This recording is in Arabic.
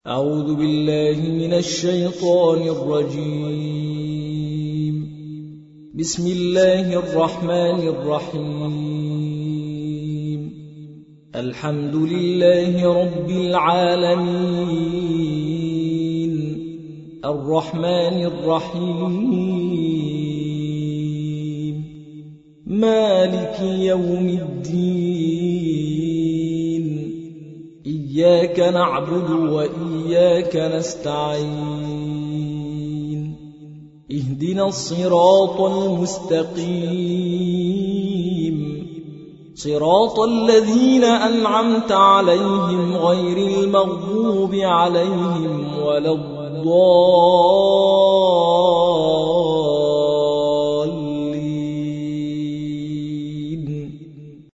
أعوذ بالله من الشيطان الرجيم. بسم الله الرحمن الرحيم. الحمد لله رب العالمين الرحمن الرحيم مالك يوم الدين إياك نعبد وإياك نستعين اهدنا الصراط المستقيم صراط الذين أنعمت عليهم غير المغضوب عليهم ولا الضالين.